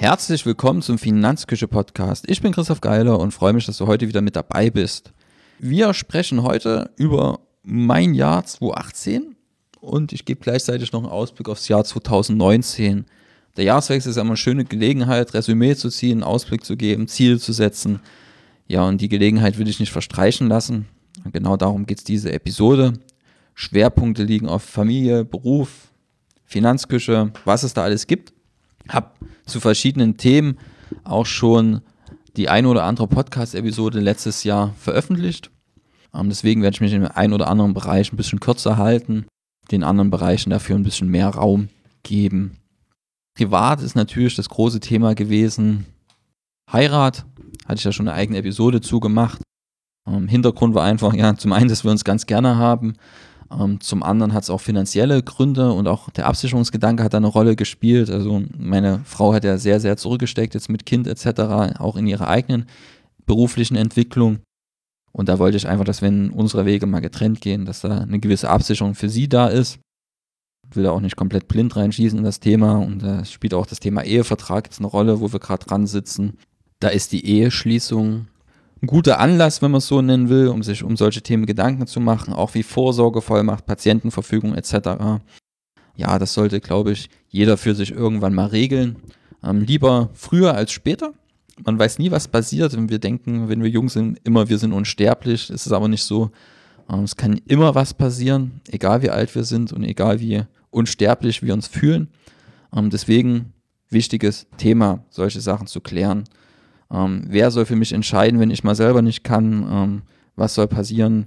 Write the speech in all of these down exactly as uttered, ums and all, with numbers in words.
Herzlich willkommen zum Finanzküche-Podcast. Ich bin Christoph Geiler und freue mich, dass du heute wieder mit dabei bist. Wir sprechen heute über mein Jahr zweitausendachtzehn und ich gebe gleichzeitig noch einen Ausblick aufs Jahr zweitausendneunzehn. Der Jahreswechsel ist immer eine schöne Gelegenheit, Resümee zu ziehen, einen Ausblick zu geben, Ziele zu setzen. Ja, und die Gelegenheit will ich nicht verstreichen lassen. Und genau darum geht es diese Episode. Schwerpunkte liegen auf Familie, Beruf, Finanzküche, was es da alles gibt. Habe zu verschiedenen Themen auch schon die ein oder andere Podcast-Episode letztes Jahr veröffentlicht. Ähm, deswegen werde ich mich in einem oder anderen Bereich ein bisschen kürzer halten, den anderen Bereichen dafür ein bisschen mehr Raum geben. Privat ist natürlich das große Thema gewesen Heirat. Hatte ich ja schon eine eigene Episode zugemacht. Ähm, Hintergrund war einfach, ja, zum einen, dass wir uns ganz gerne haben. Ähm, zum anderen hat es auch finanzielle Gründe und auch der Absicherungsgedanke hat da eine Rolle gespielt. Also meine Frau hat ja sehr, sehr zurückgesteckt jetzt mit Kind et cetera, auch in ihrer eigenen beruflichen Entwicklung. Und da wollte ich einfach, dass wenn unsere Wege mal getrennt gehen, dass da eine gewisse Absicherung für sie da ist. Ich will da auch nicht komplett blind reinschießen in das Thema. Und da spielt auch das Thema Ehevertrag jetzt eine Rolle, wo wir gerade dran sitzen. Da ist die Eheschließung ein guter Anlass, wenn man es so nennen will, um sich um solche Themen Gedanken zu machen, auch wie Vorsorgevollmacht, Patientenverfügung et cetera. Ja, das sollte, glaube ich, jeder für sich irgendwann mal regeln. Ähm, lieber früher als später. Man weiß nie, was passiert, wenn wir denken, wenn wir jung sind, immer wir sind unsterblich. Es ist aber nicht so. Ähm, es kann immer was passieren, egal wie alt wir sind und egal wie unsterblich wir uns fühlen. Ähm, deswegen wichtiges Thema, solche Sachen zu klären. Ähm, wer soll für mich entscheiden, wenn ich mal selber nicht kann? Ähm, was soll passieren,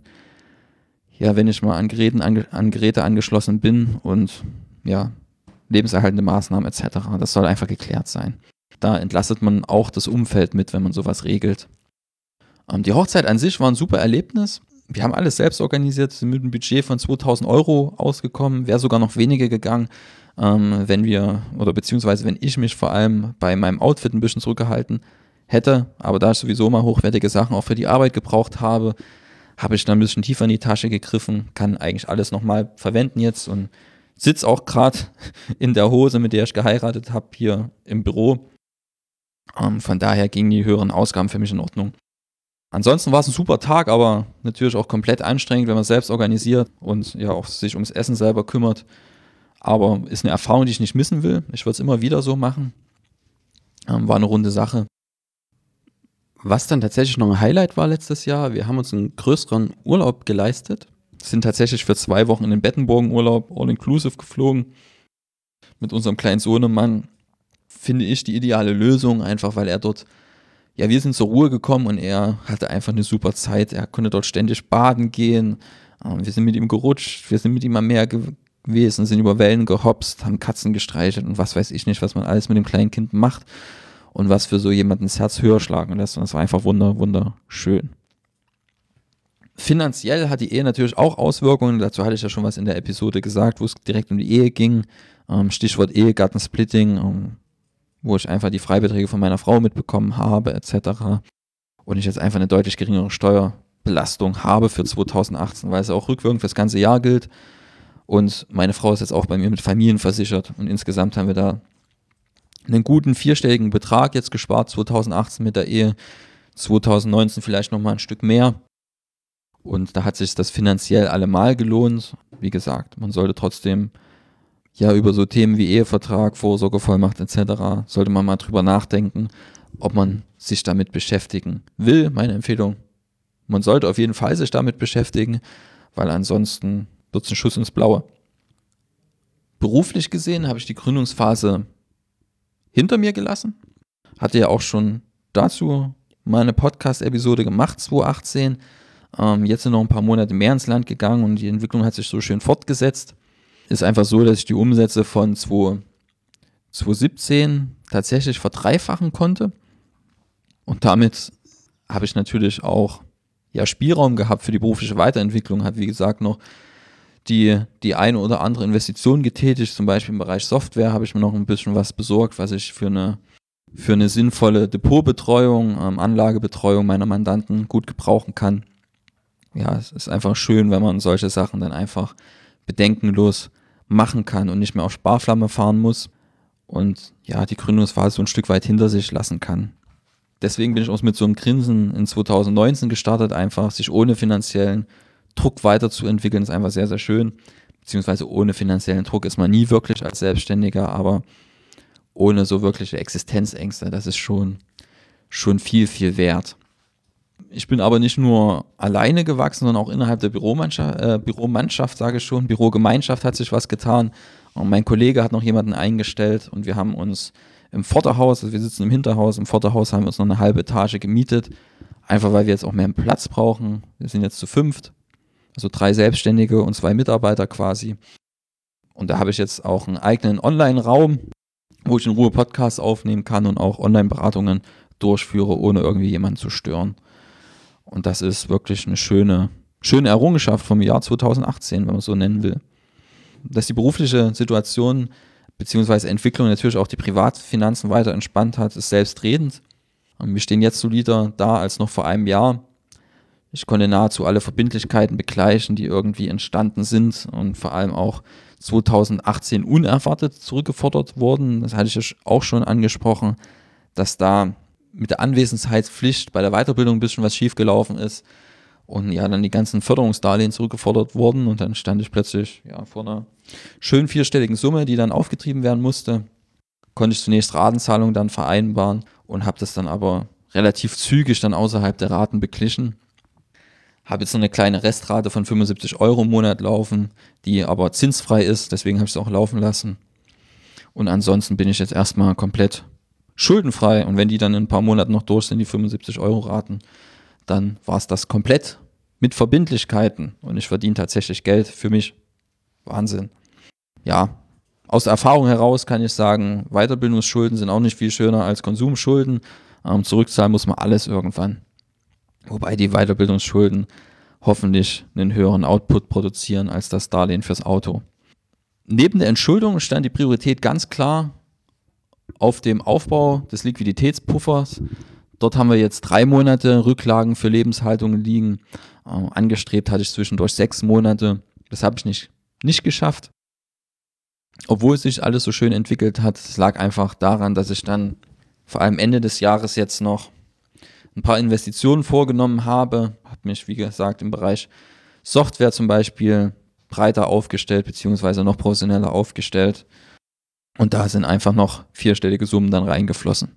ja, wenn ich mal an, Geräten, an, an Geräte angeschlossen bin und ja, lebenserhaltende Maßnahmen et cetera. Das soll einfach geklärt sein. Da entlastet man auch das Umfeld mit, wenn man sowas regelt. Ähm, die Hochzeit an sich war ein super Erlebnis. Wir haben alles selbst organisiert, sind mit einem Budget von zweitausend Euro ausgekommen, wäre sogar noch weniger gegangen, ähm, wenn wir, oder beziehungsweise wenn ich mich vor allem bei meinem Outfit ein bisschen zurückgehalten hätte, aber da ich sowieso mal hochwertige Sachen auch für die Arbeit gebraucht habe, habe ich dann ein bisschen tiefer in die Tasche gegriffen, kann eigentlich alles nochmal verwenden jetzt und sitze auch gerade in der Hose, mit der ich geheiratet habe, hier im Büro. Ähm, von daher gingen die höheren Ausgaben für mich in Ordnung. Ansonsten war es ein super Tag, aber natürlich auch komplett anstrengend, wenn man selbst organisiert und ja auch sich ums Essen selber kümmert. Aber ist eine Erfahrung, die ich nicht missen will. Ich würde es immer wieder so machen. Ähm, war eine runde Sache. Was dann tatsächlich noch ein Highlight war letztes Jahr, wir haben uns einen größeren Urlaub geleistet, sind tatsächlich für zwei Wochen in den Bettenburgen-Urlaub all-inclusive geflogen. Mit unserem kleinen Sohnemann finde ich die ideale Lösung, einfach weil er dort, ja, wir sind zur Ruhe gekommen und er hatte einfach eine super Zeit. Er konnte dort ständig baden gehen, wir sind mit ihm gerutscht, wir sind mit ihm am Meer gewesen, sind über Wellen gehopst, haben Katzen gestreichelt und was weiß ich nicht, was man alles mit dem kleinen Kind macht. Und was für so jemanden das Herz höher schlagen lässt. Und das war einfach wunder, wunderschön. Finanziell hat die Ehe natürlich auch Auswirkungen. Dazu hatte ich ja schon was in der Episode gesagt, wo es direkt um die Ehe ging. Stichwort Ehegattensplitting, wo ich einfach die Freibeträge von meiner Frau mitbekommen habe, et cetera. Und ich jetzt einfach eine deutlich geringere Steuerbelastung habe für zweitausendachtzehn, weil es auch rückwirkend für das ganze Jahr gilt. Und meine Frau ist jetzt auch bei mir mit Familien versichert. Und insgesamt haben wir da einen guten vierstelligen Betrag jetzt gespart, zweitausendachtzehn mit der Ehe, zweitausendneunzehn vielleicht nochmal ein Stück mehr. Und da hat sich das finanziell allemal gelohnt. Wie gesagt, man sollte trotzdem ja über so Themen wie Ehevertrag, Vorsorgevollmacht et cetera, sollte man mal drüber nachdenken, ob man sich damit beschäftigen will. Meine Empfehlung, man sollte auf jeden Fall sich damit beschäftigen, weil ansonsten wird es ein Schuss ins Blaue. Beruflich gesehen habe ich die Gründungsphase hinter mir gelassen. Hatte ja auch schon dazu mal eine Podcast-Episode gemacht, zweitausendachtzehn. Ähm, jetzt sind noch ein paar Monate mehr ins Land gegangen und die Entwicklung hat sich so schön fortgesetzt. Ist einfach so, dass ich die Umsätze von zweitausendsiebzehn tatsächlich verdreifachen konnte. Und damit habe ich natürlich auch ja, Spielraum gehabt für die berufliche Weiterentwicklung. Habe, wie gesagt, noch die, die eine oder andere Investition getätigt, zum Beispiel im Bereich Software habe ich mir noch ein bisschen was besorgt, was ich für eine, für eine sinnvolle Depotbetreuung, ähm, Anlagebetreuung meiner Mandanten gut gebrauchen kann. Ja, es ist einfach schön, wenn man solche Sachen dann einfach bedenkenlos machen kann und nicht mehr auf Sparflamme fahren muss. und ja, die Gründungsphase so ein Stück weit hinter sich lassen kann. Deswegen bin ich auch mit so einem Grinsen in zwanzig neunzehn gestartet, einfach sich ohne finanziellen Druck weiterzuentwickeln, ist einfach sehr, sehr schön. Beziehungsweise ohne finanziellen Druck ist man nie wirklich als Selbstständiger, aber ohne so wirkliche Existenzängste, das ist schon, schon viel, viel wert. Ich bin aber nicht nur alleine gewachsen, sondern auch innerhalb der Büromannschaft, äh, Büromannschaft, sage ich schon, Bürogemeinschaft hat sich was getan. Und mein Kollege hat noch jemanden eingestellt und wir haben uns im Vorderhaus, also wir sitzen im Hinterhaus, im Vorderhaus haben wir uns noch eine halbe Etage gemietet, einfach weil wir jetzt auch mehr Platz brauchen. Wir sind jetzt zu fünft, also drei Selbstständige und zwei Mitarbeiter quasi. Und da habe ich jetzt auch einen eigenen Online-Raum, wo ich in Ruhe Podcasts aufnehmen kann und auch Online-Beratungen durchführe, ohne irgendwie jemanden zu stören. Und das ist wirklich eine schöne, schöne Errungenschaft vom Jahr zwanzig achtzehn, wenn man es so nennen will. Dass die berufliche Situation bzw. Entwicklung natürlich auch die Privatfinanzen weiter entspannt hat, ist selbstredend. Wir stehen jetzt solider da als noch vor einem Jahr. Ich konnte nahezu alle Verbindlichkeiten begleichen, die irgendwie entstanden sind und vor allem auch zwanzig achtzehn unerwartet zurückgefordert wurden. Das hatte ich ja auch schon angesprochen, dass da mit der Anwesenheitspflicht bei der Weiterbildung ein bisschen was schiefgelaufen ist und ja dann die ganzen Förderungsdarlehen zurückgefordert wurden und dann stand ich plötzlich ja vor einer schön vierstelligen Summe, die dann aufgetrieben werden musste. Konnte ich zunächst Ratenzahlungen dann vereinbaren und habe das dann aber relativ zügig dann außerhalb der Raten beglichen. Habe jetzt noch eine kleine Restrate von fünfundsiebzig Euro im Monat laufen, die aber zinsfrei ist, deswegen habe ich es auch laufen lassen. Und ansonsten bin ich jetzt erstmal komplett schuldenfrei und wenn die dann in ein paar Monaten noch durch sind, die fünfundsiebzig Euro Raten, dann war es das komplett mit Verbindlichkeiten und ich verdiene tatsächlich Geld für mich. Wahnsinn. Ja, aus Erfahrung heraus kann ich sagen, Weiterbildungsschulden sind auch nicht viel schöner als Konsumschulden. Ähm, zurückzahlen muss man alles irgendwann. Wobei die Weiterbildungsschulden hoffentlich einen höheren Output produzieren als das Darlehen fürs Auto. Neben der Entschuldung stand die Priorität ganz klar auf dem Aufbau des Liquiditätspuffers. Dort haben wir jetzt drei Monate Rücklagen für Lebenshaltungen liegen. Äh, angestrebt hatte ich zwischendurch sechs Monate. Das habe ich nicht, nicht geschafft. Obwohl sich alles so schön entwickelt hat. Es lag einfach daran, dass ich dann vor allem Ende des Jahres jetzt noch ein paar Investitionen vorgenommen habe. Habe mich, wie gesagt, im Bereich Software zum Beispiel breiter aufgestellt, beziehungsweise noch professioneller aufgestellt. Und da sind einfach noch vierstellige Summen dann reingeflossen.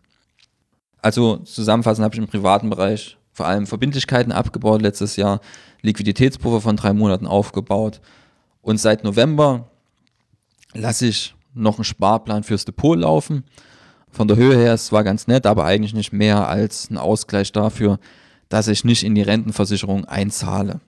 Also zusammenfassend habe ich im privaten Bereich vor allem Verbindlichkeiten abgebaut letztes Jahr, Liquiditätspuffer von drei Monaten aufgebaut und seit November lasse ich noch einen Sparplan fürs Depot laufen. Von der Höhe her ist es zwar ganz nett, aber eigentlich nicht mehr als ein Ausgleich dafür, dass ich nicht in die Rentenversicherung einzahle.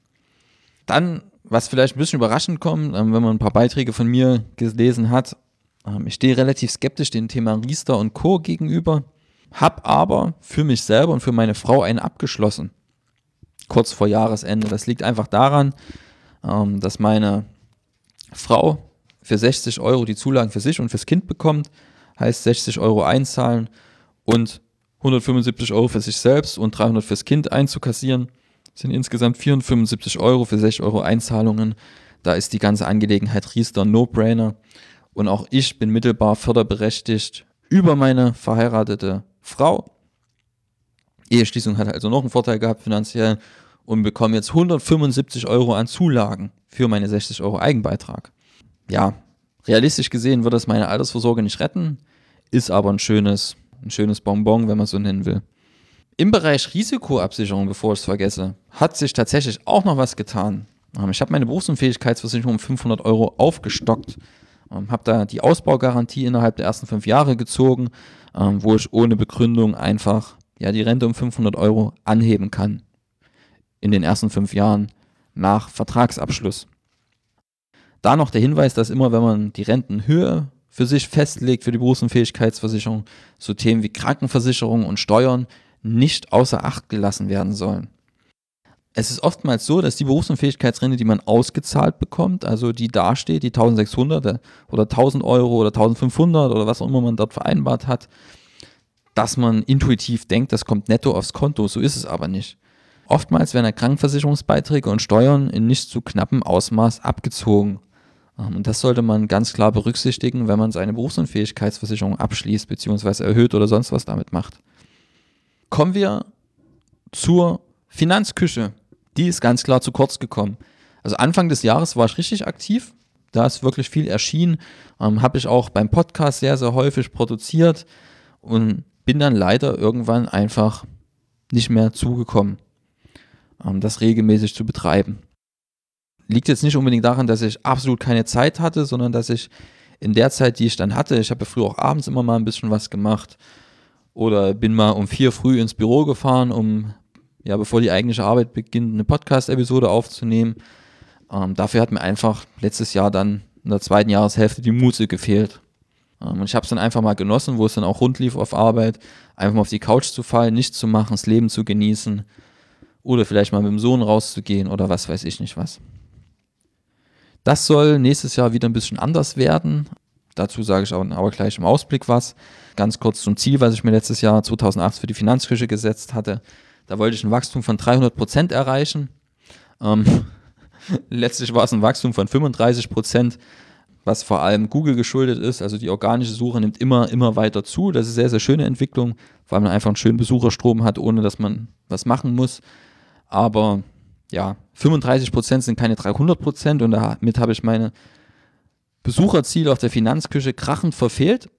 Dann, was vielleicht ein bisschen überraschend kommt, wenn man ein paar Beiträge von mir gelesen hat, ich stehe relativ skeptisch dem Thema Riester und Co. gegenüber, habe aber für mich selber und für meine Frau einen abgeschlossen, kurz vor Jahresende. Das liegt einfach daran, dass meine Frau für sechzig Euro die Zulagen für sich und fürs Kind bekommt, heißt sechzig Euro einzahlen und hundertfünfundsiebzig Euro für sich selbst und dreihundert fürs Kind einzukassieren. Das sind insgesamt vierhundertfünfundsiebzig Euro für sechzig Euro Einzahlungen. Da ist die ganze Angelegenheit Riester ein No-Brainer. Und auch ich bin mittelbar förderberechtigt über meine verheiratete Frau. Eheschließung hat also noch einen Vorteil gehabt finanziell und bekomme jetzt hundertfünfundsiebzig Euro an Zulagen für meine sechzig Euro Eigenbeitrag. Ja, realistisch gesehen wird das meine Altersvorsorge nicht retten, ist aber ein schönes, ein schönes Bonbon, wenn man es so nennen will. Im Bereich Risikoabsicherung, bevor ich es vergesse, hat sich tatsächlich auch noch was getan. Ich habe meine Berufsunfähigkeitsversicherung um fünfhundert Euro aufgestockt, habe da die Ausbaugarantie innerhalb der ersten fünf Jahre gezogen, wo ich ohne Begründung einfach ja, die Rente um fünfhundert Euro anheben kann in den ersten fünf Jahren nach Vertragsabschluss. Da noch der Hinweis, dass immer, wenn man die Rentenhöhe für sich festlegt für die Berufsunfähigkeitsversicherung, so Themen wie Krankenversicherung und Steuern nicht außer Acht gelassen werden sollen. Es ist oftmals so, dass die Berufsunfähigkeitsrente, die man ausgezahlt bekommt, also die dasteht, die eintausendsechshundert oder tausend Euro oder eintausendfünfhundert oder was auch immer man dort vereinbart hat, dass man intuitiv denkt, das kommt netto aufs Konto. So ist es aber nicht. Oftmals werden Krankenversicherungsbeiträge und Steuern in nicht zu knappem Ausmaß abgezogen. Und das sollte man ganz klar berücksichtigen, wenn man seine Berufsunfähigkeitsversicherung abschließt bzw. erhöht oder sonst was damit macht. Kommen wir zur Finanzküche. Die ist ganz klar zu kurz gekommen. Also Anfang des Jahres war ich richtig aktiv. Da ist wirklich viel erschienen. Ähm, habe ich auch beim Podcast sehr, sehr häufig produziert und bin dann leider irgendwann einfach nicht mehr zugekommen, ähm, das regelmäßig zu betreiben. Liegt jetzt nicht unbedingt daran, dass ich absolut keine Zeit hatte, sondern dass ich in der Zeit, die ich dann hatte, ich habe ja früher auch abends immer mal ein bisschen was gemacht oder bin mal um vier früh ins Büro gefahren, um, ja, bevor die eigentliche Arbeit beginnt, eine Podcast-Episode aufzunehmen. Ähm, dafür hat mir einfach letztes Jahr dann in der zweiten Jahreshälfte die Muße gefehlt. Ähm, und ich habe es dann einfach mal genossen, wo es dann auch rund lief auf Arbeit, einfach mal auf die Couch zu fallen, nichts zu machen, das Leben zu genießen oder vielleicht mal mit dem Sohn rauszugehen oder was weiß ich nicht was. Das soll nächstes Jahr wieder ein bisschen anders werden. Dazu sage ich auch aber gleich im Ausblick was. Ganz kurz zum Ziel, was ich mir letztes Jahr zweitausendachtzehn für die Finanzküche gesetzt hatte. Da wollte ich ein Wachstum von dreihundert Prozent erreichen. Ähm, letztlich war es ein Wachstum von fünfunddreißig Prozent, was vor allem Google geschuldet ist. Also die organische Suche nimmt immer, immer weiter zu. Das ist eine sehr, sehr schöne Entwicklung, weil man einfach einen schönen Besucherstrom hat, ohne dass man was machen muss. Aber ja, fünfunddreißig Prozent sind keine dreihundert Prozent und damit habe ich meine Besucherziele auf der Finanzküche krachend verfehlt.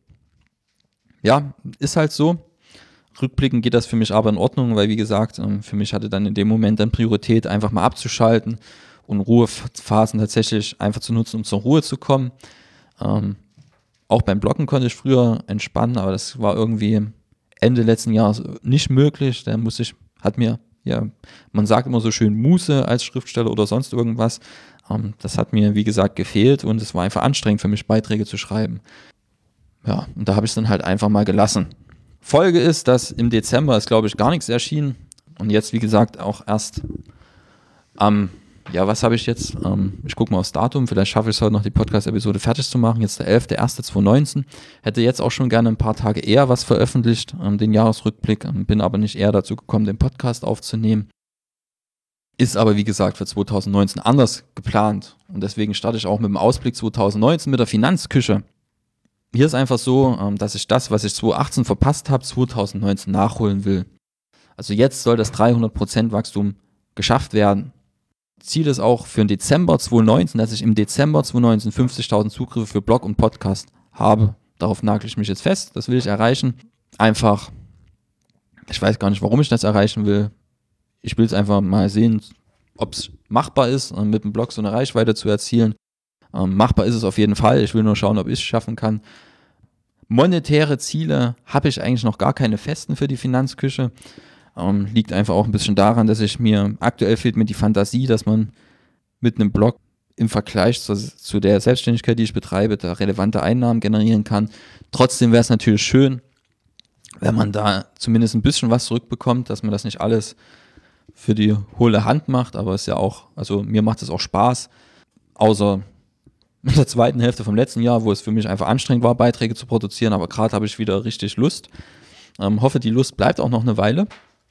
Ja, ist halt so. Rückblickend geht das für mich aber in Ordnung, weil wie gesagt, für mich hatte dann in dem Moment dann Priorität, einfach mal abzuschalten und Ruhephasen tatsächlich einfach zu nutzen, um zur Ruhe zu kommen. Ähm, auch beim Bloggen konnte ich früher entspannen, aber das war irgendwie Ende letzten Jahres nicht möglich. Da muss ich, hat mir Ja, man sagt immer so schön Muße als Schriftsteller oder sonst irgendwas. Ähm, das hat mir, wie gesagt, gefehlt und es war einfach anstrengend für mich, Beiträge zu schreiben. Ja, und da habe ich es dann halt einfach mal gelassen. Folge ist, dass im Dezember ist, glaube ich, gar nichts erschienen und jetzt, wie gesagt, auch erst am, ja, was habe ich jetzt? Ähm, ich gucke mal aufs Datum, vielleicht schaffe ich es heute noch, die Podcast-Episode fertig zu machen. Jetzt der elfter erster zweitausendneunzehn. Hätte jetzt auch schon gerne ein paar Tage eher was veröffentlicht, ähm, den Jahresrückblick, ähm, bin aber nicht eher dazu gekommen, den Podcast aufzunehmen. Ist aber, wie gesagt, für zweitausendneunzehn anders geplant und deswegen starte ich auch mit dem Ausblick zweitausendneunzehn mit der Finanzküche. Hier ist einfach so, ähm, dass ich das, was ich zweitausendachtzehn verpasst habe, zweitausendneunzehn nachholen will. Also jetzt soll das dreihundert Prozent Wachstum geschafft werden. Ziel ist auch für den Dezember zweitausendneunzehn, dass ich im Dezember zweitausendneunzehn fünfzigtausend Zugriffe für Blog und Podcast habe. Darauf nagel ich mich jetzt fest, das will ich erreichen. Einfach, ich weiß gar nicht, warum ich das erreichen will. Ich will es einfach mal sehen, ob es machbar ist, mit dem Blog so eine Reichweite zu erzielen. Ähm, machbar ist es auf jeden Fall, ich will nur schauen, ob ich es schaffen kann. Monetäre Ziele habe ich eigentlich noch gar keine festen für die Finanzküche. Ähm, liegt einfach auch ein bisschen daran, dass ich mir, aktuell fehlt mir die Fantasie, dass man mit einem Blog im Vergleich zu, zu der Selbstständigkeit, die ich betreibe, da relevante Einnahmen generieren kann. Trotzdem wäre es natürlich schön, wenn man da zumindest ein bisschen was zurückbekommt, dass man das nicht alles für die hohle Hand macht, aber es ist ja auch, also mir macht es auch Spaß, außer in der zweiten Hälfte vom letzten Jahr, wo es für mich einfach anstrengend war, Beiträge zu produzieren, aber gerade habe ich wieder richtig Lust. Ähm, hoffe, die Lust bleibt auch noch eine Weile.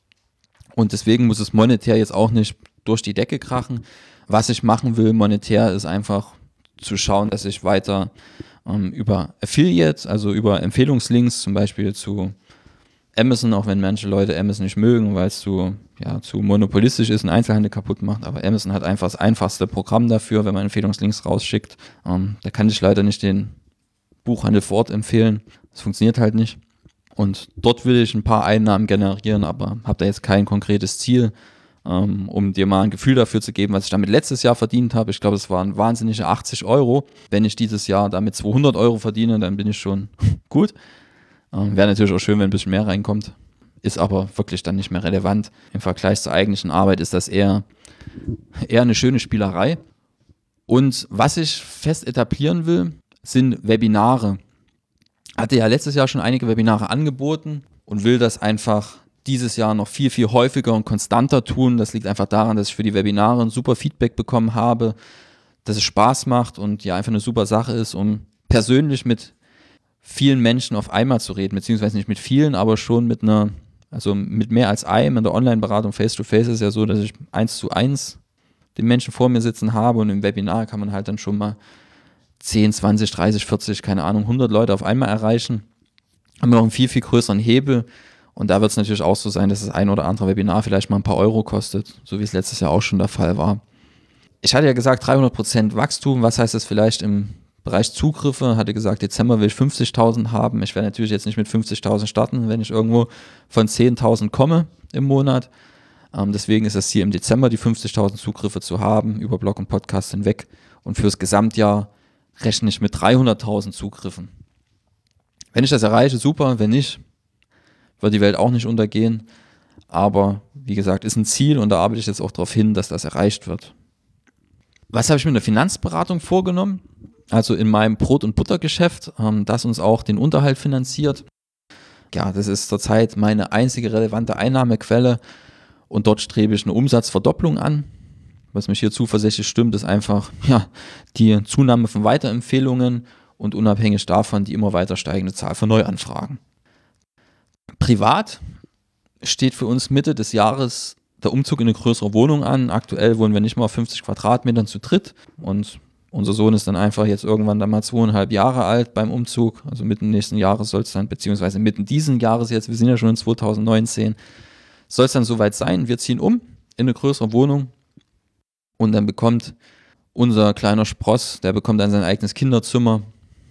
Und deswegen muss es monetär jetzt auch nicht durch die Decke krachen. Was ich machen will monetär ist einfach zu schauen, dass ich weiter ähm, über Affiliate, also über Empfehlungslinks zum Beispiel zu Amazon, auch wenn manche Leute Amazon nicht mögen, weil es zu, ja, zu monopolistisch ist und Einzelhandel kaputt macht, aber Amazon hat einfach das einfachste Programm dafür, wenn man Empfehlungslinks rausschickt. Ähm, da kann ich leider nicht den Buchhandel vor Ort empfehlen. Das funktioniert halt nicht. Und dort will ich ein paar Einnahmen generieren, aber habe da jetzt kein konkretes Ziel, ähm, um dir mal ein Gefühl dafür zu geben, was ich damit letztes Jahr verdient habe. Ich glaube, es waren wahnsinnige achtzig Euro. Wenn ich dieses Jahr damit zweihundert Euro verdiene, dann bin ich schon gut. Ähm, Wäre natürlich auch schön, wenn ein bisschen mehr reinkommt. Ist aber wirklich dann nicht mehr relevant. Im Vergleich zur eigentlichen Arbeit ist das eher, eher eine schöne Spielerei. Und was ich fest etablieren will, sind Webinare. Hatte ja letztes Jahr schon einige Webinare angeboten und will das einfach dieses Jahr noch viel, viel häufiger und konstanter tun. Das liegt einfach daran, dass ich für die Webinare ein super Feedback bekommen habe, dass es Spaß macht und ja einfach eine super Sache ist, um persönlich mit vielen Menschen auf einmal zu reden, beziehungsweise nicht mit vielen, aber schon mit einer, also mit mehr als einem. In der Online-Beratung Face-to-Face ist ja so, dass ich eins zu eins den Menschen vor mir sitzen habe und im Webinar kann man halt dann schon mal zehn, zwanzig, dreißig, vierzig, keine Ahnung, hundert Leute auf einmal erreichen, haben wir noch einen viel, viel größeren Hebel. Und da wird es natürlich auch so sein, dass das ein oder andere Webinar vielleicht mal ein paar Euro kostet, so wie es letztes Jahr auch schon der Fall war. Ich hatte ja gesagt, dreihundert Prozent Wachstum. Was heißt das vielleicht im Bereich Zugriffe? Hatte gesagt, Dezember will ich fünfzigtausend haben. Ich werde natürlich jetzt nicht mit fünfzigtausend starten, wenn ich irgendwo von zehntausend komme im Monat. Ähm, deswegen ist das Ziel im Dezember, die fünfzigtausend Zugriffe zu haben, über Blog und Podcast hinweg. Und fürs Gesamtjahr rechne ich mit dreihunderttausend Zugriffen. Wenn ich das erreiche, super. Wenn nicht, wird die Welt auch nicht untergehen. Aber wie gesagt, ist ein Ziel und da arbeite ich jetzt auch darauf hin, dass das erreicht wird. Was habe ich mit der Finanzberatung vorgenommen? Also in meinem Brot- und Buttergeschäft, ähm, das uns auch den Unterhalt finanziert. Ja, das ist zurzeit meine einzige relevante Einnahmequelle und dort strebe ich eine Umsatzverdopplung an. Was mich hier zuversichtlich stimmt, ist einfach ja, die Zunahme von Weiterempfehlungen und unabhängig davon die immer weiter steigende Zahl von Neuanfragen. Privat steht für uns Mitte des Jahres der Umzug in eine größere Wohnung an. Aktuell wohnen wir nicht mal auf fünfzig Quadratmetern zu dritt und unser Sohn ist dann einfach jetzt irgendwann dann mal zweieinhalb Jahre alt beim Umzug. Also mitten nächsten Jahres soll es dann, beziehungsweise mitten diesen Jahres jetzt, wir sind ja schon in zwanzig neunzehn, soll es dann soweit sein. Wir ziehen um in eine größere Wohnung und dann bekommt unser kleiner Spross, der bekommt dann sein eigenes Kinderzimmer.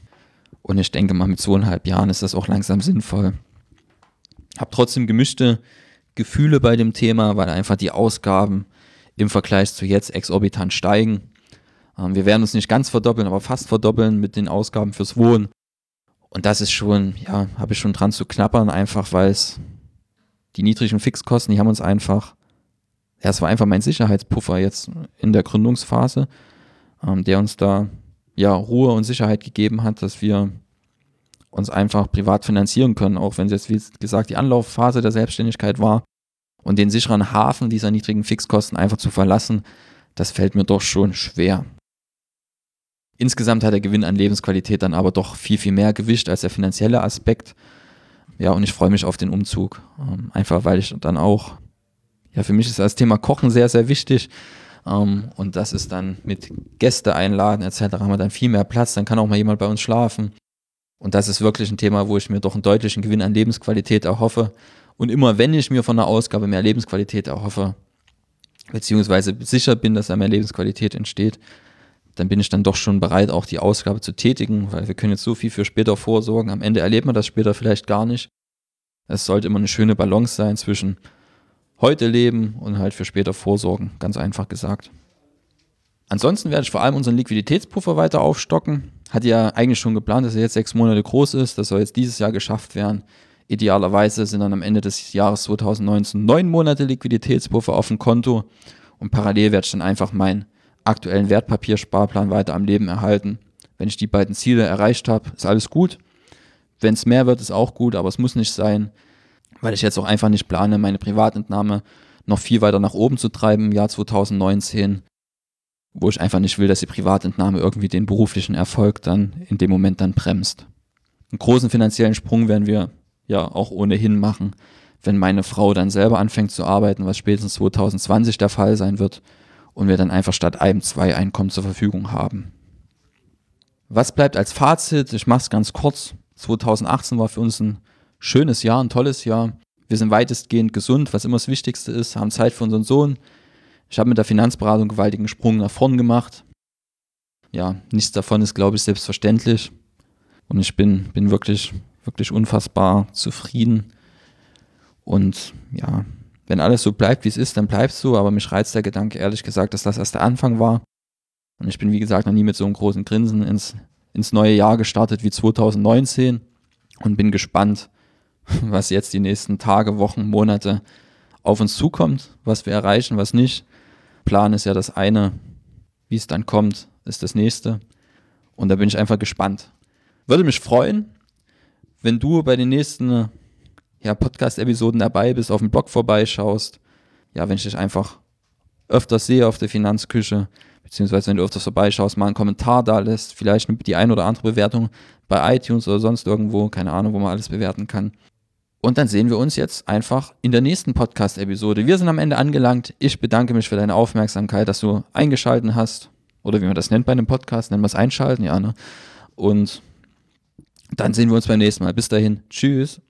Und ich denke mal, mit zweieinhalb Jahren ist das auch langsam sinnvoll. Habe trotzdem gemischte Gefühle bei dem Thema, weil einfach die Ausgaben im Vergleich zu jetzt exorbitant steigen. Ähm, wir werden uns nicht ganz verdoppeln, aber fast verdoppeln mit den Ausgaben fürs Wohnen. Und das ist schon, ja, habe ich schon dran zu knabbern, einfach weil es die niedrigen Fixkosten, die haben uns einfach, ja, es war einfach mein Sicherheitspuffer jetzt in der Gründungsphase, ähm, der uns da ja Ruhe und Sicherheit gegeben hat, dass wir uns einfach privat finanzieren können, auch wenn es jetzt, wie gesagt, die Anlaufphase der Selbstständigkeit war. Und den sicheren Hafen dieser niedrigen Fixkosten einfach zu verlassen, das fällt mir doch schon schwer. Insgesamt hat der Gewinn an Lebensqualität dann aber doch viel, viel mehr Gewicht als der finanzielle Aspekt. Ja, und ich freue mich auf den Umzug. Einfach weil ich dann auch, ja, für mich ist das Thema Kochen sehr, sehr wichtig. Und das ist dann mit Gäste einladen et cetera haben wir dann viel mehr Platz, dann kann auch mal jemand bei uns schlafen. Und das ist wirklich ein Thema, wo ich mir doch einen deutlichen Gewinn an Lebensqualität erhoffe. Und immer wenn ich mir von der Ausgabe mehr Lebensqualität erhoffe, beziehungsweise sicher bin, dass da mehr Lebensqualität entsteht, dann bin ich dann doch schon bereit, auch die Ausgabe zu tätigen, weil wir können jetzt so viel für später vorsorgen. Am Ende erlebt man das später vielleicht gar nicht. Es sollte immer eine schöne Balance sein zwischen heute leben und halt für später vorsorgen, ganz einfach gesagt. Ansonsten werde ich vor allem unseren Liquiditätspuffer weiter aufstocken. Hatte ja eigentlich schon geplant, dass er jetzt sechs Monate groß ist. Das soll jetzt dieses Jahr geschafft werden. Idealerweise sind dann am Ende des Jahres zwanzig neunzehn neun Monate Liquiditätspuffer auf dem Konto. Und parallel werde ich dann einfach meinen aktuellen Wertpapiersparplan weiter am Leben erhalten. Wenn ich die beiden Ziele erreicht habe, ist alles gut. Wenn es mehr wird, ist auch gut, aber es muss nicht sein, weil ich jetzt auch einfach nicht plane, meine Privatentnahme noch viel weiter nach oben zu treiben im Jahr zwanzig neunzehn. Wo ich einfach nicht will, dass die Privatentnahme irgendwie den beruflichen Erfolg dann in dem Moment dann bremst. Einen großen finanziellen Sprung werden wir ja auch ohnehin machen, wenn meine Frau dann selber anfängt zu arbeiten, was spätestens zwanzig zwanzig der Fall sein wird und wir dann einfach statt einem zwei Einkommen zur Verfügung haben. Was bleibt als Fazit? Ich mache es ganz kurz. zwanzig achtzehn war für uns ein schönes Jahr, ein tolles Jahr. Wir sind weitestgehend gesund, was immer das Wichtigste ist, haben Zeit für unseren Sohn. Ich habe mit der Finanzberatung einen gewaltigen Sprung nach vorn gemacht. Ja, nichts davon ist, glaube ich, selbstverständlich. Und ich bin, bin wirklich, wirklich unfassbar zufrieden. Und ja, wenn alles so bleibt, wie es ist, dann bleibt es so. Aber mich reizt der Gedanke, ehrlich gesagt, dass das erst der Anfang war. Und ich bin, wie gesagt, noch nie mit so einem großen Grinsen ins, ins neue Jahr gestartet wie zwanzig neunzehn. Und bin gespannt, was jetzt die nächsten Tage, Wochen, Monate auf uns zukommt, was wir erreichen, was nicht. Plan ist ja das eine, wie es dann kommt, ist das nächste. Und da bin ich einfach gespannt. Würde mich freuen, wenn du bei den nächsten ja, Podcast-Episoden dabei bist, auf dem Blog vorbeischaust. Ja, wenn ich dich einfach öfters sehe auf der Finanzküche, beziehungsweise wenn du öfters vorbeischaust, mal einen Kommentar da lässt, vielleicht die ein oder andere Bewertung bei iTunes oder sonst irgendwo, keine Ahnung, wo man alles bewerten kann. Und dann sehen wir uns jetzt einfach in der nächsten Podcast-Episode. Wir sind am Ende angelangt. Ich bedanke mich für deine Aufmerksamkeit, dass du eingeschaltet hast. Oder wie man das nennt bei einem Podcast, nennen wir es einschalten, ja, ne? Und dann sehen wir uns beim nächsten Mal. Bis dahin. Tschüss.